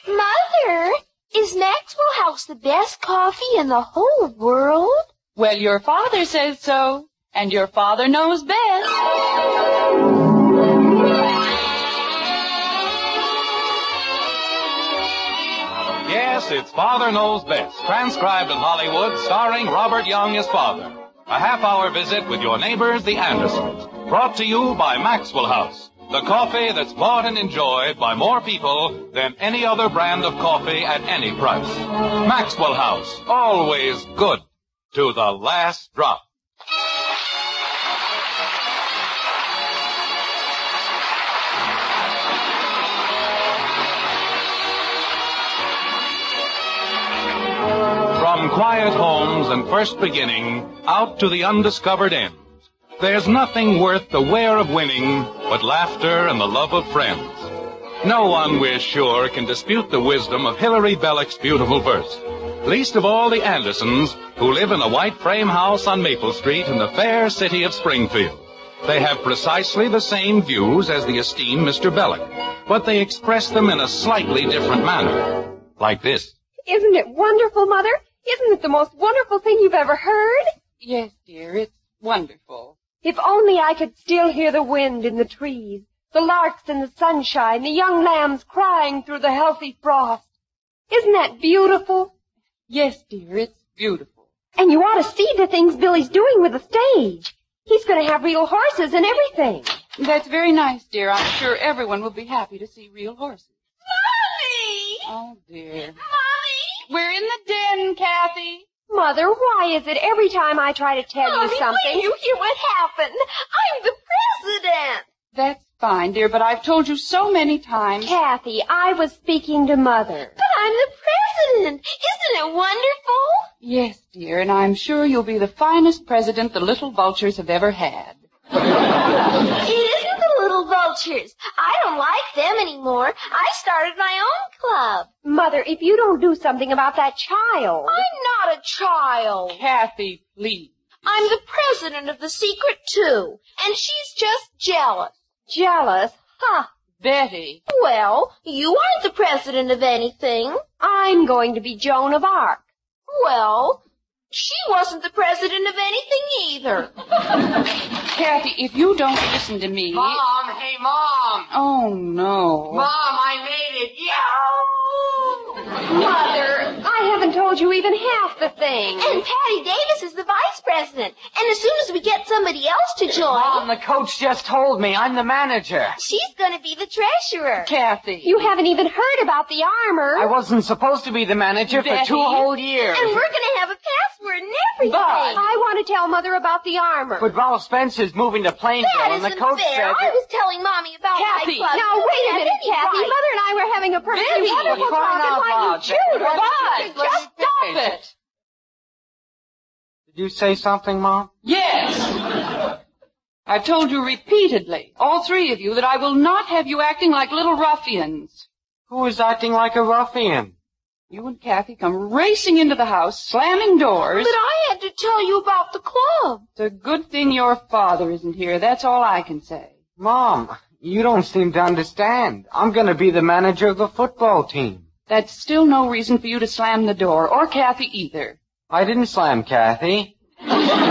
Mother, is Maxwell House the best coffee in the whole world? Well, your father says so, and your father knows best. Yes, it's Father Knows Best, transcribed in Hollywood, starring Robert Young as father. A half-hour visit with your neighbors, the Andersons. Brought to you by Maxwell House, the coffee that's bought and enjoyed by more people than any other brand of coffee at any price. Maxwell House, always good to the last drop. From quiet homes and first beginning, out to the undiscovered ends, there's nothing worth the wear of winning but laughter and the love of friends. No one, we're sure, can dispute the wisdom of Hilary Belloc's beautiful verse, least of all the Andersons, who live in a white frame house on Maple Street in the fair city of Springfield. They have precisely the same views as the esteemed Mr. Belloc, but they express them in a slightly different manner, like this. Isn't it wonderful, Mother? Isn't it the most wonderful thing you've ever heard? Yes, dear, it's wonderful. If only I could still hear the wind in the trees, the larks in the sunshine, the young lambs crying through the healthy frost. Isn't that beautiful? Yes, dear, it's beautiful. And you ought to see the things Billy's doing with the stage. He's going to have real horses and everything. That's very nice, dear. I'm sure everyone will be happy to see real horses. Mommy! Oh, dear. Mommy! We're in the den, Kathy. Mother, why is it every time I try to tell Mommy, you something... when you hear what happened? I'm the president. That's fine, dear, but I've told you so many times. Kathy, I was speaking to Mother. But I'm the president. Isn't it wonderful? Yes, dear, and I'm sure you'll be the finest president the little vultures have ever had. It isn't the little vultures. I don't like them anymore. I started my own club. Mother, if you don't do something about that child... I'm not a child. Kathy, please. I'm the president of the secret, too. And she's just jealous. Jealous? Huh. Betty. Well, you aren't the president of anything. I'm going to be Joan of Arc. Well, she wasn't the president of anything either. Kathy, if you don't listen to me... Mom, hey, Mom. Oh, no. Mom, I made it. Mother, I haven't told you even half the thing. And Patty Davis is the vice president. And as soon as we get somebody else to join... Mom, the coach just told me I'm the manager. She's going to be the treasurer. Kathy. You haven't even heard about the armor. I wasn't supposed to be the manager for Betty. 2 whole years. And we're going to have a password and everything. But I want to tell Mother about the armor. But Ralph Spencer's moving to Plainville, That and the isn't coach fair. said... I was telling Mommy about Kathy, my club. Now, wait a minute, Kathy. Right. Mother and I were having a perfectly Betty, wonderful crying talk, and out why you loud, chewed her. Betty. But just stop it. Did you say something, Mom? Yes. I've told you repeatedly, all 3 of you, that I will not have you acting like little ruffians. Who is acting like a ruffian? You and Kathy come racing into the house, slamming doors. But I had to tell you about the club. It's a good thing your father isn't here. That's all I can say. Mom, you don't seem to understand. I'm going to be the manager of the football team. That's still no reason for you to slam the door, or Kathy either. I didn't slam Kathy. You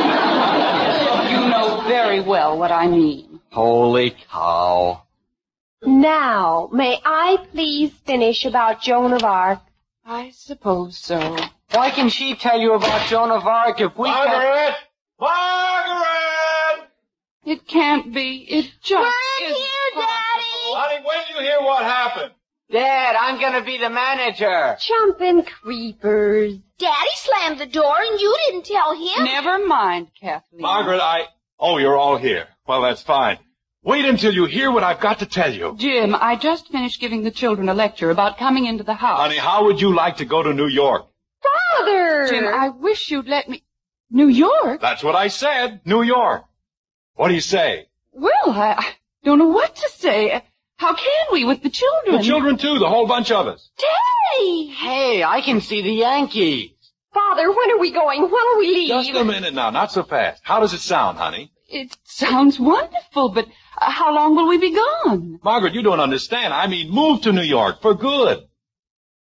know very well what I mean. Holy cow. Now, may I please finish about Joan of Arc? I suppose so. Why can she tell you about Joan of Arc if we can't... Margaret! Margaret! It can't be. It just We're in isn't here, possible. Daddy. Honey, when did you hear what happened? Dad, I'm going to be the manager. Jumping creepers. Daddy slammed the door and you didn't tell him. Never mind, Kathleen. Margaret, Oh, you're all here. Well, that's fine. Wait until you hear what I've got to tell you. Jim, I just finished giving the children a lecture about coming into the house. Honey, how would you like to go to New York? Father! Jim, I wish you'd let me... New York? That's what I said. New York. What do you say? Well, I don't know what to say. How can we with the children? The children, too. The whole bunch of us. Daddy! Hey, I can see the Yankees. Father, when are we going? When will we leave? Just a minute now. Not so fast. How does it sound, honey? It sounds wonderful, but how long will we be gone? Margaret, you don't understand. I mean, move to New York for good.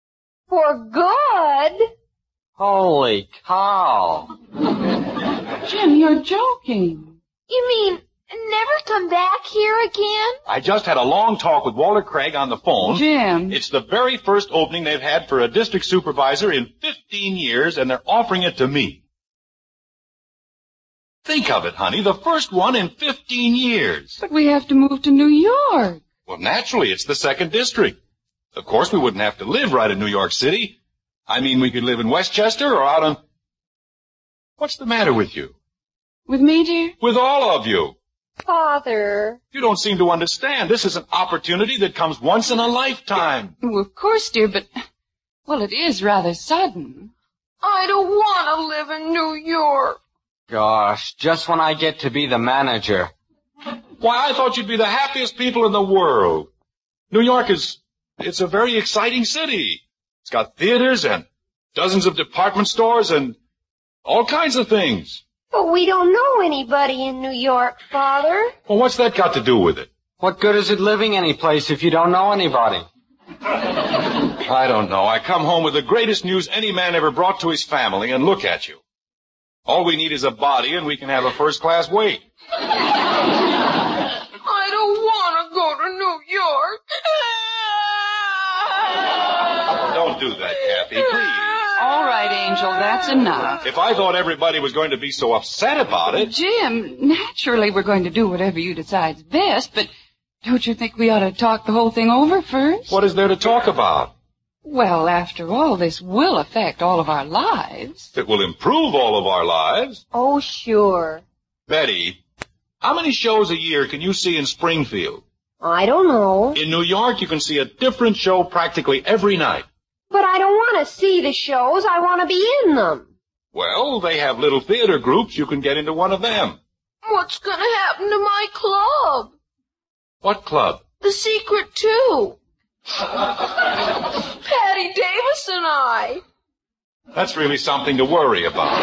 For good? Holy cow. Jim, you're joking. You mean never come back here again? I just had a long talk with Walter Craig on the phone. Jim. It's the very first opening they've had for a district supervisor in 15 years, and they're offering it to me. Think of it, honey, the first one in 15 years. But we have to move to New York. Well, naturally, it's the 2nd District. Of course, we wouldn't have to live right in New York City. I mean, we could live in Westchester or out on... What's the matter with you? With me, dear? With all of you. Father. You don't seem to understand. This is an opportunity that comes once in a lifetime. Well, of course, dear, but... Well, it is rather sudden. I don't want to live in New York. Gosh, just when I get to be the manager. Why, I thought you'd be the happiest people in the world. New York it's a very exciting city. It's got theaters and dozens of department stores and all kinds of things. But we don't know anybody in New York, Father. Well, what's that got to do with it? What good is it living any place if you don't know anybody? I don't know. I come home with the greatest news any man ever brought to his family, and look at you. All we need is a body, and we can have a first-class wait. I don't want to go to New York. Don't do that, Kathy, please. All right, Angel, that's enough. If I thought everybody was going to be so upset about it... Jim, naturally we're going to do whatever you decide's best, but don't you think we ought to talk the whole thing over first? What is there to talk about? Well, after all, this will affect all of our lives. It will improve all of our lives. Oh, sure. Betty, how many shows a year can you see in Springfield? I don't know. In New York, you can see a different show practically every night. But I don't want to see the shows. I want to be in them. Well, they have little theater groups. You can get into one of them. What's going to happen to my club? What club? The Secret Two. Patty Davis and I. That's really something to worry about.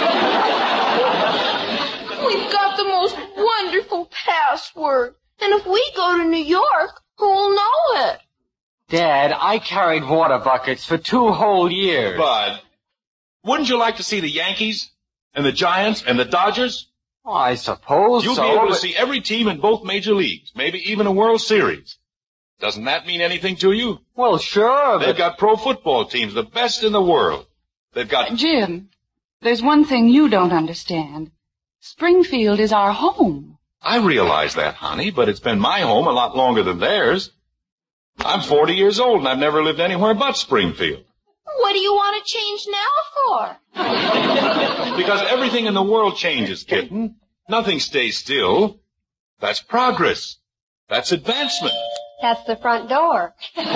We've got the most wonderful password. And if we go to New York, who'll know it? Dad, I carried water buckets for 2 whole years. Bud, wouldn't you like to see the Yankees and the Giants and the Dodgers? Oh, I suppose You'll so. be able to but- see every team in both major leagues, maybe even a World Series. Doesn't that mean anything to you? Well, sure, They've but... got pro football teams, the best in the world. They've got... Jim, there's one thing you don't understand. Springfield is our home. I realize that, honey, but it's been my home a lot longer than theirs. I'm 40 years old and I've never lived anywhere but Springfield. What do you want to change now for? Because everything in the world changes, kitten. Nothing stays still. That's progress. That's advancement. That's the front door.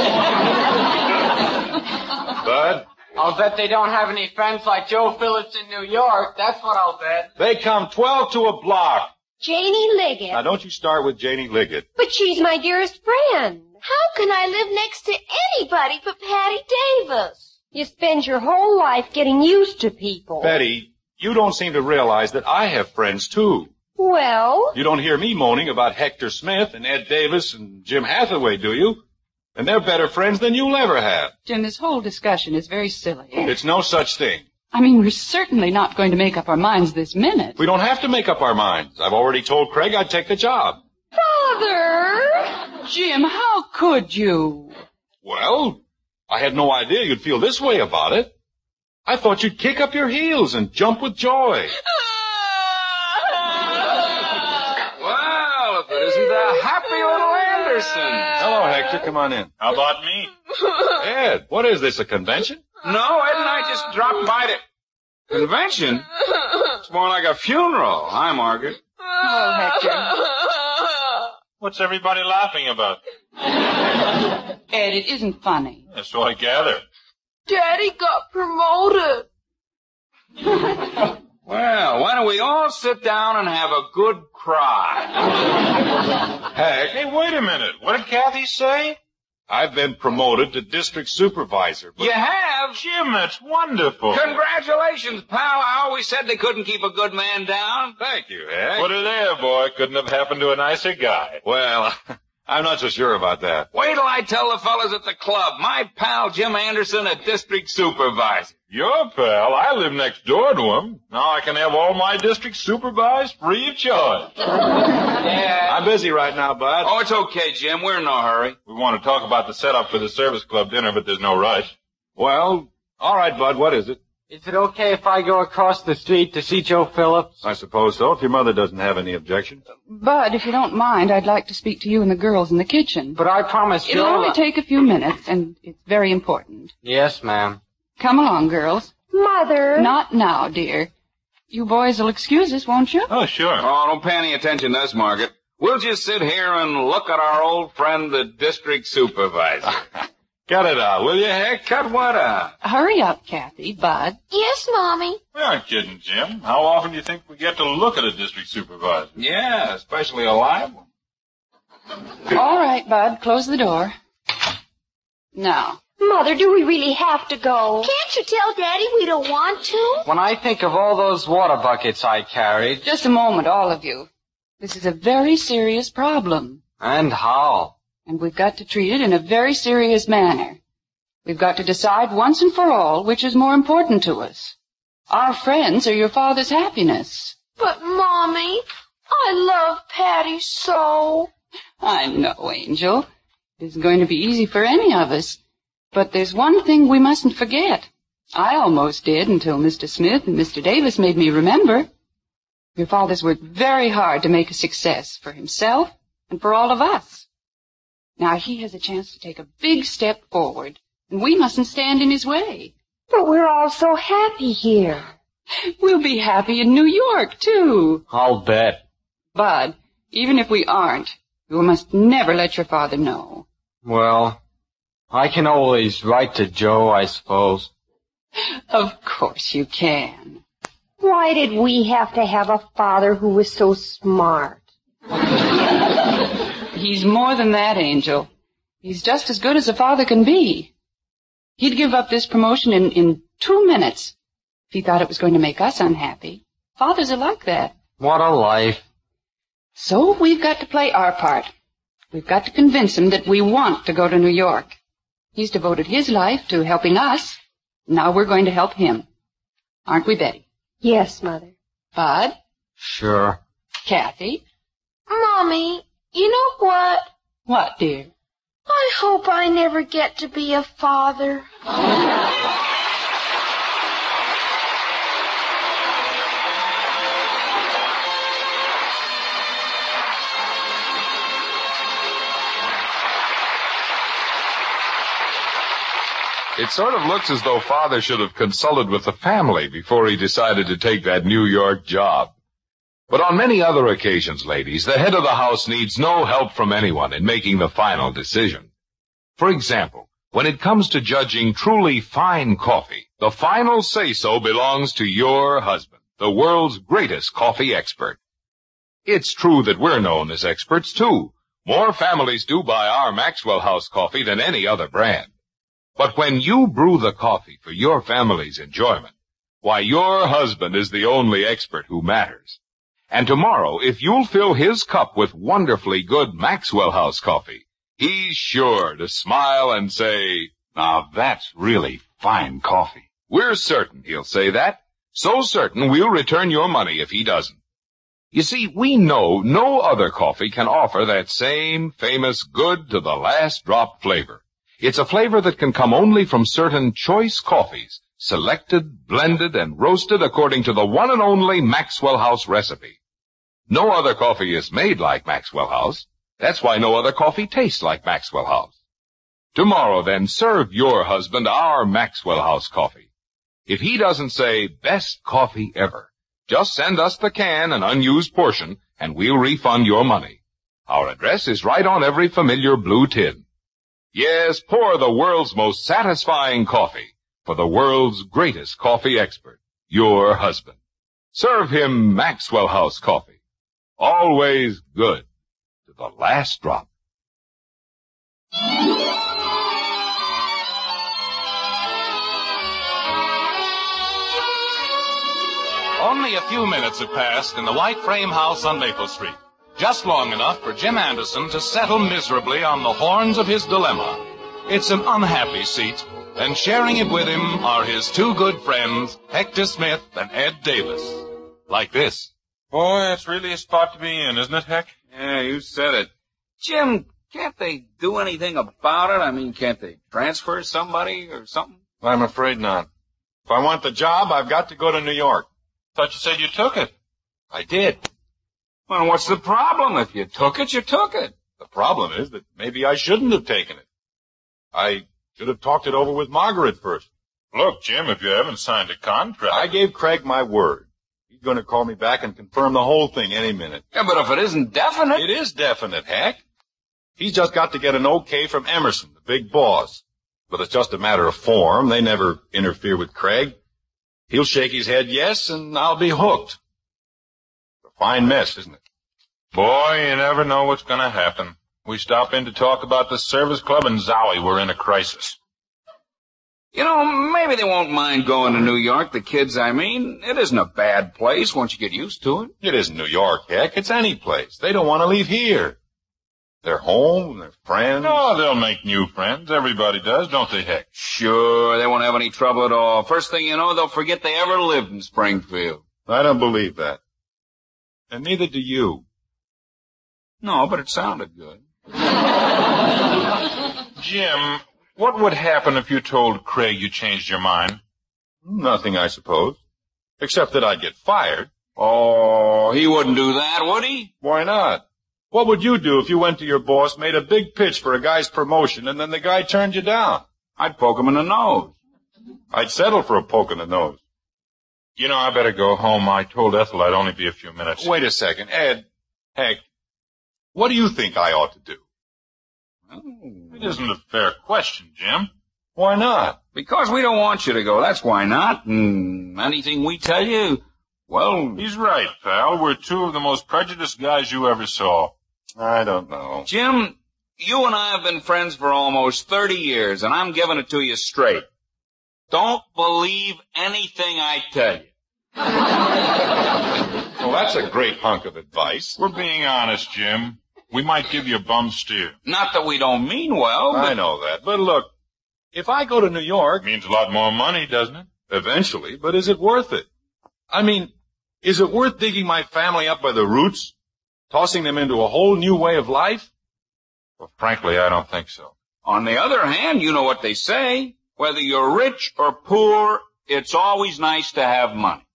Bud, I'll bet they don't have any friends like Joe Phillips in New York. That's what I'll bet. they come 12 to a block. Janie Liggett. Now, don't you start with Janie Liggett. But she's my dearest friend. How can I live next to anybody but Patty Davis? You spend your whole life getting used to people. Betty, you don't seem to realize that I have friends, too. Well, You don't hear me moaning about Hector Smith and Ed Davis and Jim Hathaway, do you? And they're better friends than you'll ever have. Jim, this whole discussion is very silly. It's no such thing. I mean, we're certainly not going to make up our minds this minute. We don't have to make up our minds. I've already told Craig I'd take the job. Father! Jim, how could you? Well, I had no idea you'd feel this way about it. I thought you'd kick up your heels and jump with joy. Well, if it isn't the happy little Anderson. Hello, Hector. Come on in. How about me? Ed, what is this, a convention? No, Ed and I just dropped by to... Convention? It's more like a funeral. Hi, Margaret. Hello, Hector. What's everybody laughing about? Ed, it isn't funny. So I gather. Daddy got promoted. Well, why don't we all sit down and have a good cry? Heck, Hey, wait a minute. What did Kathy say? I've been promoted to district supervisor, but You have? Jim, that's wonderful. Congratulations, pal. I always said they couldn't keep a good man down. thank you, Heck. Put it there, boy. Couldn't have happened to a nicer guy. Well, I'm not so sure about that. Wait till I tell the fellas at the club. My pal Jim Anderson, a district supervisor. Your pal? I live next door to him. Now I can have all my districts supervised free of charge. Yeah. I'm busy right now, Bud. Oh, it's okay, Jim. We're in no hurry. We want to talk about the setup for the service club dinner, but there's no rush. Well, all right, Bud, what is it? Is it okay if I go across the street to see Joe Phillips? I suppose so, if your mother doesn't have any objection. Bud, if you don't mind, I'd like to speak to you and the girls in the kitchen. But I promised It'll Joe... only take a few minutes, and it's very important. Yes, ma'am. Come along, girls. Mother. Not now, dear. You boys will excuse us, won't you? Oh, sure. Oh, don't pay any attention to us, Margaret. We'll just sit here and look at our old friend, the district supervisor. Cut it out, will you, Heck? Cut what out? Hurry up, Kathy, Bud. Yes, Mommy. We aren't kidding, Jim. How often do you think we get to look at a district supervisor? Yeah, especially a live one. All right, Bud, close the door. Now, Mother, do we really have to go? Can't you tell Daddy we don't want to? When I think of all those water buckets I carried... just a moment, all of you. This is a very serious problem, And how? and we've got to treat it in a very serious manner. We've got to decide once and for all which is more important to us. Our friends or your father's happiness. But, Mommy, I love Patty so. I know, Angel. It isn't going to be easy for any of us. But there's one thing we mustn't forget. I almost did until Mr. Smith and Mr. Davis made me remember. Your father's worked very hard to make a success for himself and for all of us. Now he has a chance to take a big step forward, and we mustn't stand in his way. But we're all so happy here. We'll be happy in New York, too. I'll bet. Bud, even if we aren't, you must never let your father know. Well, I can always write to Joe, I suppose. Of course you can. Why did we have to have a father who was so smart? He's more than that, Angel. He's just as good as a father can be. He'd give up this promotion in 2 minutes if he thought it was going to make us unhappy. Fathers are like that. What a life. So we've got to play our part. We've got to convince him that we want to go to New York. He's devoted his life to helping us. Now we're going to help him. Aren't we, Betty? Yes, Mother. Bud? Sure. Kathy? Mommy, you know what? What, dear? I hope I never get to be a father. It sort of looks as though Father should have consulted with the family before he decided to take that New York job. But on many other occasions, ladies, the head of the house needs no help from anyone in making the final decision. For example, when it comes to judging truly fine coffee, the final say-so belongs to your husband, the world's greatest coffee expert. It's true that we're known as experts, too. More families do buy our Maxwell House coffee than any other brand. But when you brew the coffee for your family's enjoyment, why, your husband is the only expert who matters. And tomorrow, if you'll fill his cup with wonderfully good Maxwell House coffee, he's sure to smile and say, "Now that's really fine coffee." We're certain he'll say that. So certain we'll return your money if he doesn't. You see, we know no other coffee can offer that same famous good to the last drop flavor. It's a flavor that can come only from certain choice coffees, selected, blended, and roasted according to the one and only Maxwell House recipe. No other coffee is made like Maxwell House. That's why no other coffee tastes like Maxwell House. Tomorrow, then, serve your husband our Maxwell House coffee. If he doesn't say, "Best coffee ever," just send us the can and unused portion, and we'll refund your money. Our address is right on every familiar blue tin. Yes, pour the world's most satisfying coffee for the world's greatest coffee expert, your husband. Serve him Maxwell House coffee. Always good to the last drop. Only a few minutes have passed in the white frame house on Maple Street. just long enough for Jim Anderson to settle miserably on the horns of his dilemma. It's an unhappy seat, and sharing it with him are his two good friends, Hector Smith and Ed Davis. Like this. Boy, it's really a spot to be in, isn't it, Heck? Yeah, you said it. Jim, can't they do anything about it? I mean, can't they transfer somebody or something? I'm afraid not. If I want the job, I've got to go to New York. Thought you said you took it. I did. Well, what's the problem? If you took it, you took it. The problem is that maybe I shouldn't have taken it. I should have talked it over with Margaret first. Look, Jim, if you haven't signed a contract... I gave Craig my word. He's going to call me back and confirm the whole thing any minute. Yeah, but if it isn't definite... It is definite, Hack. He's just got to get an okay from Emerson, the big boss. But it's just a matter of form. They never interfere with Craig. He'll shake his head yes, and I'll be hooked. It's a fine mess, isn't it? Boy, you never know what's going to happen. We stop in to talk about the service club, and zowie, we're in a crisis. You know, maybe they won't mind going to New York, the kids, I mean. It isn't a bad place once you get used to it. It isn't New York, Heck. It's any place. They don't want to leave here. They're home, they're friends. Oh, they'll make new friends. Everybody does, don't they, Heck? Sure, they won't have any trouble at all. First thing you know, they'll forget they ever lived in Springfield. I don't believe that. And neither do you. No, but it sounded good. Jim, what would happen if you told Craig you changed your mind? Nothing, I suppose. Except that I'd get fired. Oh, he wouldn't do that, would he? Why not? What would you do if you went to your boss, made a big pitch for a guy's promotion, and then the guy turned you down? I'd poke him in the nose. I'd settle for a poke in the nose. You know, I better go home. I told Ethel I'd only be a few minutes. Wait a second. Ed, Heck, what do you think I ought to do? It isn't a fair question, Jim. Why not? Because we don't want you to go, that's why not. And anything we tell you, well... He's right, pal. We're two of the most prejudiced guys you ever saw. I don't know. Jim, you and I have been friends for almost 30 years, and I'm giving it to you straight. Don't believe anything I tell you. Well, that's a great hunk of advice. We're being honest, Jim. We might give you a bum steer. Not that we don't mean well, but... I know that. But look, if I go to New York... Means a lot more money, doesn't it? Eventually, but is it worth it? I mean, is it worth digging my family up by the roots? Tossing them into a whole new way of life? Well, frankly, I don't think so. On the other hand, you know what they say. Whether you're rich or poor, it's always nice to have money.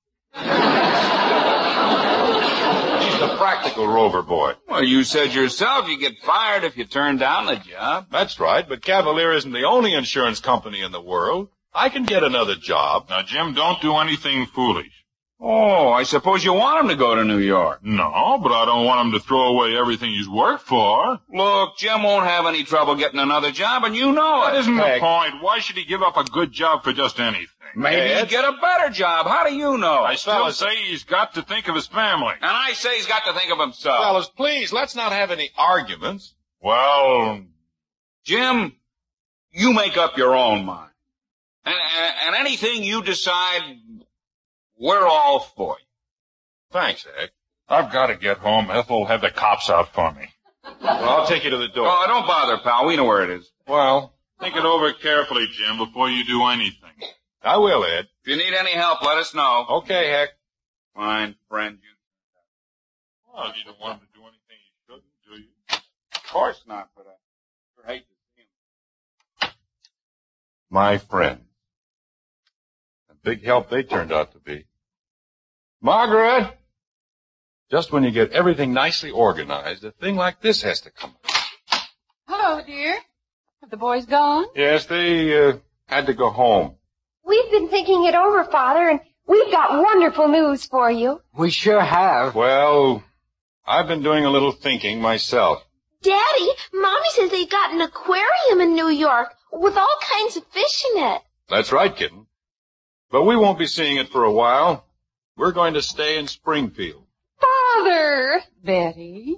He's the practical Rover boy. Well, you said yourself you get fired if you turn down the job. That's right, but Cavalier isn't the only insurance company in the world. I can get another job. Now, Jim, don't do anything foolish. Oh, I suppose you want him to go to New York. No, but I don't want him to throw away everything he's worked for. Look, Jim won't have any trouble getting another job, and you know it. That isn't Heck. the point. Why should he give up a good job for just anything? Maybe he'd get a better job. How do you know? I still say he's got to think of his family. And I say he's got to think of himself. Fellas, please, let's not have any arguments. Well, Jim, you make up your own mind. And anything you decide, we're all for you. Thanks, Heck. I've got to get home. Ethel will have the cops out for me. Well, I'll take you to the door. Oh, don't bother, pal. We know where it is. Well, Think it over carefully, Jim, before you do anything. I will, Ed. If you need any help, let us know. Okay, Heck. Fine, friend. Well, you don't want him to do anything he shouldn't, do you? Of course not, but I sure hate to see him. My friend. A big help they turned out to be. Margaret! Just when you get everything nicely organized, a thing like this has to come up. Hello, dear. Have the boys gone? Yes, they had to go home. We've been thinking it over, Father, and we've got wonderful news for you. We sure have. Well, I've been doing a little thinking myself. Daddy, Mommy says they've got an aquarium in New York with all kinds of fish in it. That's right, kitten. But we won't be seeing it for a while. We're going to stay in Springfield. Father! Betty?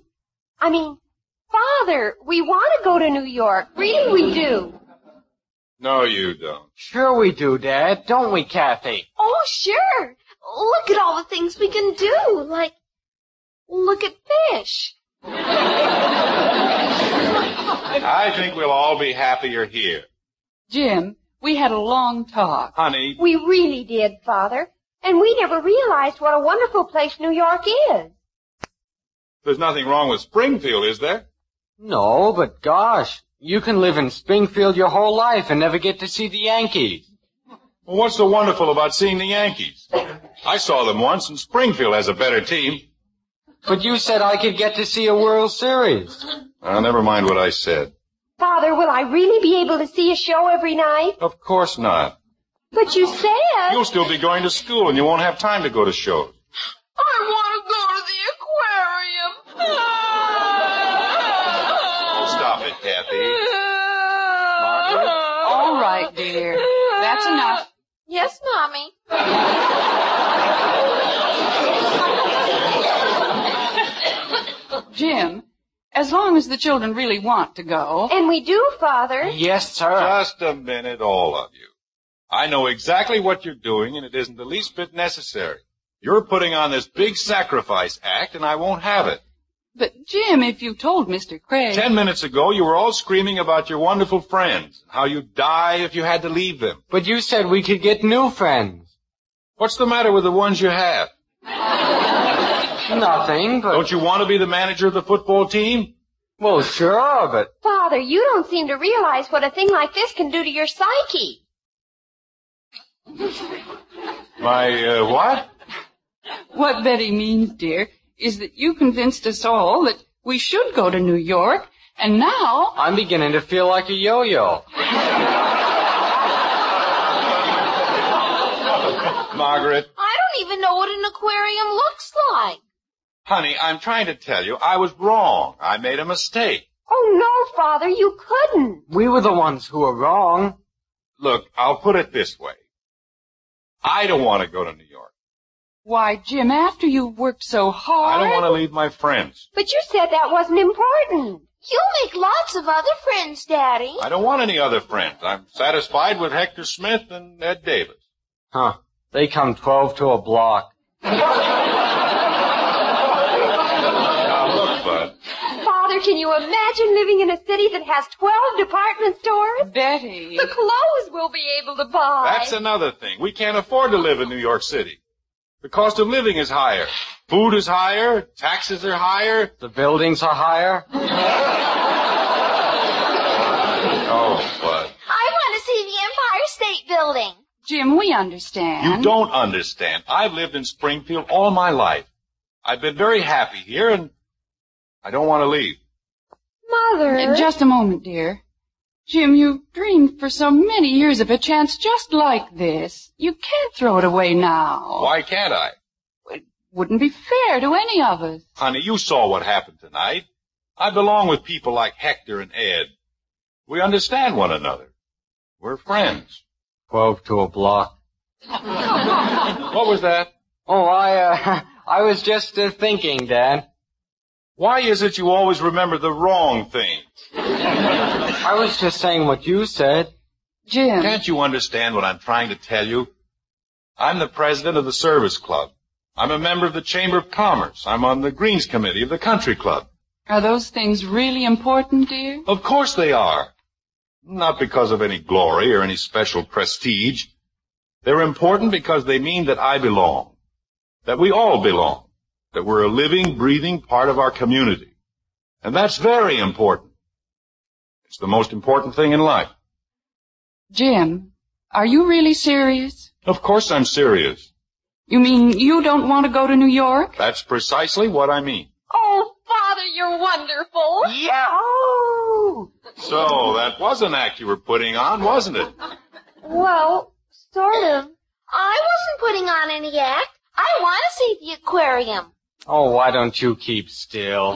Father, we want to go to New York. Really, we do. No, you don't. Sure we do, Dad. Don't we, Kathy? Oh, sure. Look at all the things we can do. Like, look at fish. I think we'll all be happier here. Jim, we had a long talk. Honey, We really did, Father. And we never realized what a wonderful place New York is. there's nothing wrong with Springfield, is there? No, but gosh, you can live in Springfield your whole life and never get to see the Yankees. Well, what's so wonderful about seeing the Yankees? I saw them once, and Springfield has a better team. But you said I could get to see a World Series. Never mind what I said. Father, will I really be able to see a show every night? Of course not. But you said... You'll still be going to school, and you won't have time to go to shows. I want to go to the aquarium. Oh, stop it, Kathy. Margaret? All right, dear. That's enough. Yes, Mommy. Jim, as long as the children really want to go. And we do, Father. Yes, sir. Just a minute, all of you. I know exactly what you're doing, and it isn't the least bit necessary. You're putting on this big sacrifice act, and I won't have it. But, Jim, if you told Mr. Craig... 10 minutes ago, you were all screaming about your wonderful friends, how you'd die if you had to leave them. But you said we could get new friends. What's the matter with the ones you have? Nothing, but... Don't you want to be the manager of the football team? Well, sure, but... Father, you don't seem to realize what a thing like this can do to your psyche. My, what? What Betty means, dear, is that you convinced us all that we should go to New York, and now... I'm beginning to feel like a yo-yo. Margaret. I don't even know what an aquarium looks like. Honey, I'm trying to tell you, I was wrong. I made a mistake. Oh, no, Father, you couldn't. We were the ones who were wrong. Look, I'll put it this way. I don't want to go to New York. Why, Jim, after you've worked so hard... I don't want to leave my friends. But you said that wasn't important. You'll make lots of other friends, Daddy. I don't want any other friends. I'm satisfied with Hector Smith and Ed Davis. Huh. They come 12 to a block. Now, look, Bud. Father, can you imagine living in a city that has 12 department stores? Betty... The clothes we'll be able to buy. That's another thing. We can't afford to live in New York City. The cost of living is higher. Food is higher. Taxes are higher. The buildings are higher. Oh, Bud. I want to see the Empire State Building. Jim, we understand. You don't understand. I've lived in Springfield all my life. I've been very happy here, and I don't want to leave. Mother. Just a moment, dear. Jim, you've dreamed for so many years of a chance just like this. You can't throw it away now. Why can't I? It wouldn't be fair to any of us. Honey, you saw what happened tonight. I belong with people like Hector and Ed. We understand one another. We're friends. 12 to a block. What was that? Oh, I was just thinking, Dad. Why is it you always remember the wrong thing? I was just saying what you said. Jim. Can't you understand what I'm trying to tell you? I'm the president of the Service Club. I'm a member of the Chamber of Commerce. I'm on the Greens Committee of the Country Club. Are those things really important, dear? Of course they are. Not because of any glory or any special prestige. They're important because they mean that I belong. That we all belong. That we're a living, breathing part of our community. And that's very important. It's the most important thing in life. Jim, are you really serious? Of course I'm serious. You mean you don't want to go to New York? That's precisely what I mean. Oh, Father, you're wonderful. Yahoo! So, that was an act you were putting on, wasn't it? Well, sort of. I wasn't putting on any act. I want to see the aquarium. Oh, why don't you keep still?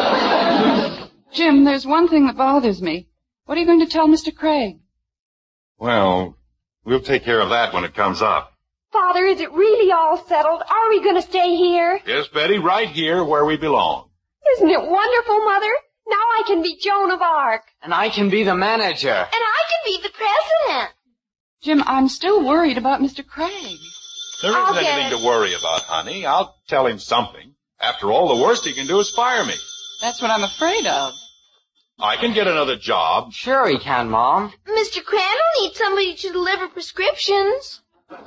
Jim, there's one thing that bothers me. What are you going to tell Mr. Craig? Well, we'll take care of that when it comes up. Father, is it really all settled? Are we going to stay here? Yes, Betty, right here where we belong. Isn't it wonderful, Mother? Now I can be Joan of Arc. And I can be the manager. And I can be the president. Jim, I'm still worried about Mr. Craig. There I'll isn't get anything it. to worry about, honey. I'll tell him something. After all, the worst he can do is fire me. That's what I'm afraid of. I can get another job. Sure he can, Mom. Mr. Crandall needs somebody to deliver prescriptions.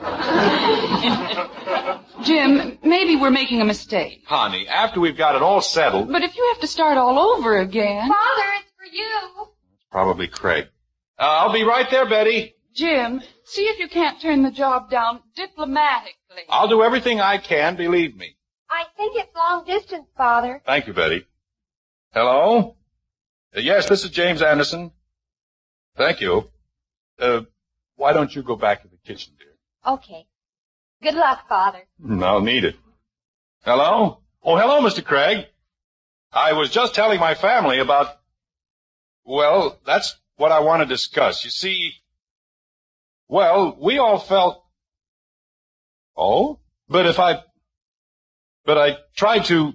Jim, maybe we're making a mistake. Honey, after we've got it all settled... But if you have to start all over again... Father, it's for you. Probably Craig. I'll be right there, Betty. Jim, see if you can't turn the job down diplomatically. I'll do everything I can, believe me. I think it's long distance, Father. Thank you, Betty. Hello? Yes, this is James Anderson. Thank you. Why don't you go back to the kitchen, dear? Okay. Good luck, Father. I'll need it. Hello? Oh, hello, Mr. Craig. I was just telling my family about... Well, that's what I want to discuss. You see... Well, we all felt... Oh? But I tried to...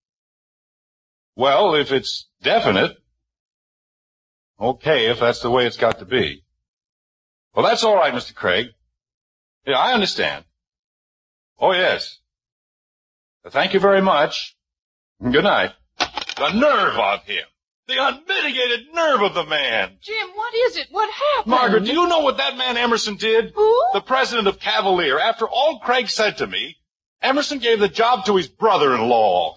Well, if it's definite... Okay, if that's the way it's got to be. Well, that's all right, Mr. Craig. Yeah, I understand. Oh, yes. Thank you very much. Good night. The nerve of him. The unmitigated nerve of the man. Jim, what is it? What happened? Margaret, do you know what that man Emerson did? Who? The president of Cavalier. After all Craig said to me, Emerson gave the job to his brother-in-law.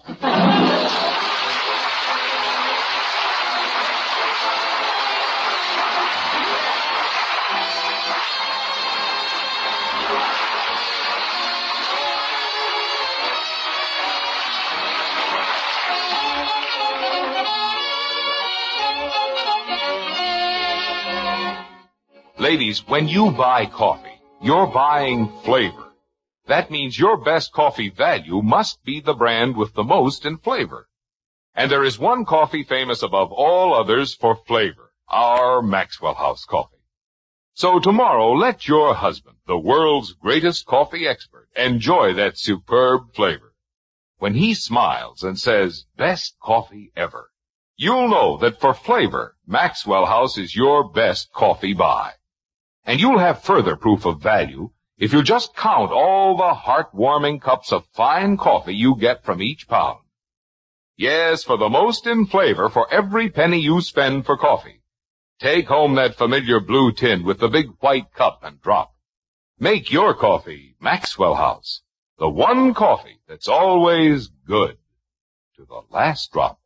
Ladies, when you buy coffee, you're buying flavor. That means your best coffee value must be the brand with the most in flavor. And there is one coffee famous above all others for flavor, our Maxwell House coffee. So tomorrow, let your husband, the world's greatest coffee expert, enjoy that superb flavor. When he smiles and says, "Best coffee ever," you'll know that for flavor, Maxwell House is your best coffee buy. And you'll have further proof of value if you just count all the heartwarming cups of fine coffee you get from each pound. Yes, for the most in flavor for every penny you spend for coffee. Take home that familiar blue tin with the big white cup and drop. Make your coffee Maxwell House, the one coffee that's always good to the last drop.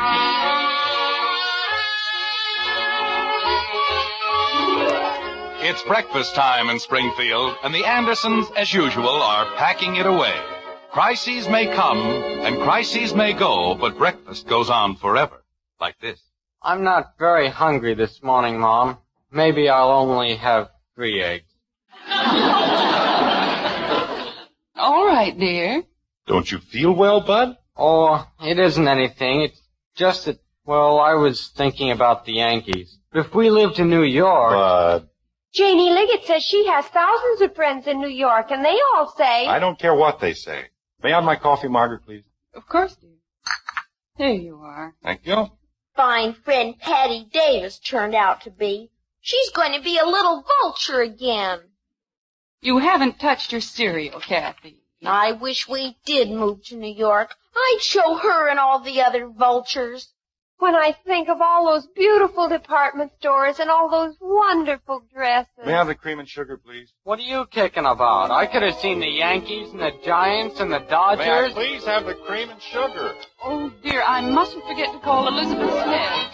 It's breakfast time in Springfield, and the Andersons, as usual, are packing it away. Crises may come, and crises may go, but breakfast goes on forever. Like this. I'm not very hungry this morning, Mom. Maybe I'll only have 3 eggs. All right, dear. Don't you feel well, Bud? Oh, it isn't anything. It's just that, well, I was thinking about the Yankees. If we lived in New York... Bud. Janie Liggett says she has thousands of friends in New York, and they all say... I don't care what they say. May I have my coffee, Margaret, please? Of course, dear. There you are. Thank you. Fine friend Patty Davis turned out to be. She's going to be a little vulture again. You haven't touched your cereal, Kathy. I wish we did move to New York. I'd show her and all the other vultures. When I think of all those beautiful department stores and all those wonderful dresses. May I have the cream and sugar, please? What are you kicking about? I could have seen the Yankees and the Giants and the Dodgers. May I please have the cream and sugar? Oh, dear, I mustn't forget to call Elizabeth Smith.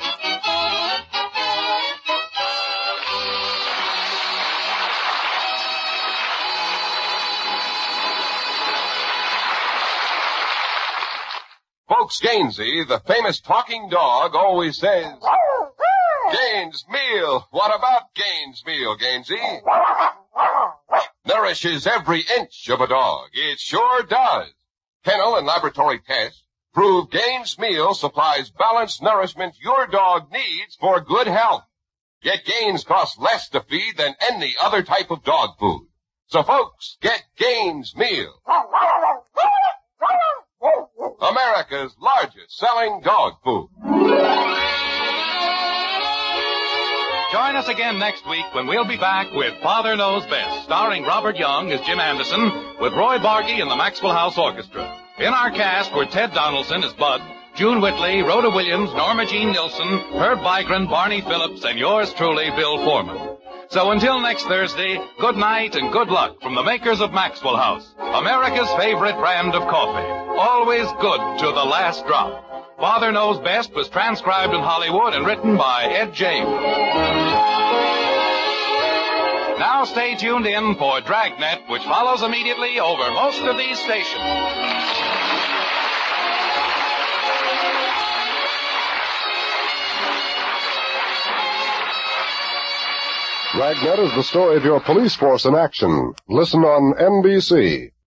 Folks, Gainsey, the famous talking dog, always says, Gaines Meal. What about Gaines Meal, Gainsey? Nourishes every inch of a dog. It sure does. Kennel and laboratory tests prove Gaines Meal supplies balanced nourishment your dog needs for good health. Yet Gaines costs less to feed than any other type of dog food. So folks, get Gaines Meal. America's largest selling dog food. Join us again next week when we'll be back with Father Knows Best, starring Robert Young as Jim Anderson, with Roy Bargy and the Maxwell House Orchestra. In our cast were Ted Donaldson as Bud, June Whitley, Rhoda Williams, Norma Jean Nilsson, Herb Vigran, Barney Phillips, and yours truly, Bill Foreman. So until next Thursday, good night and good luck from the makers of Maxwell House, America's favorite brand of coffee. Always good to the last drop. Father Knows Best was transcribed in Hollywood and written by Ed James. Now stay tuned in for Dragnet, which follows immediately over most of these stations. Dragnet is the story of your police force in action. Listen on NBC.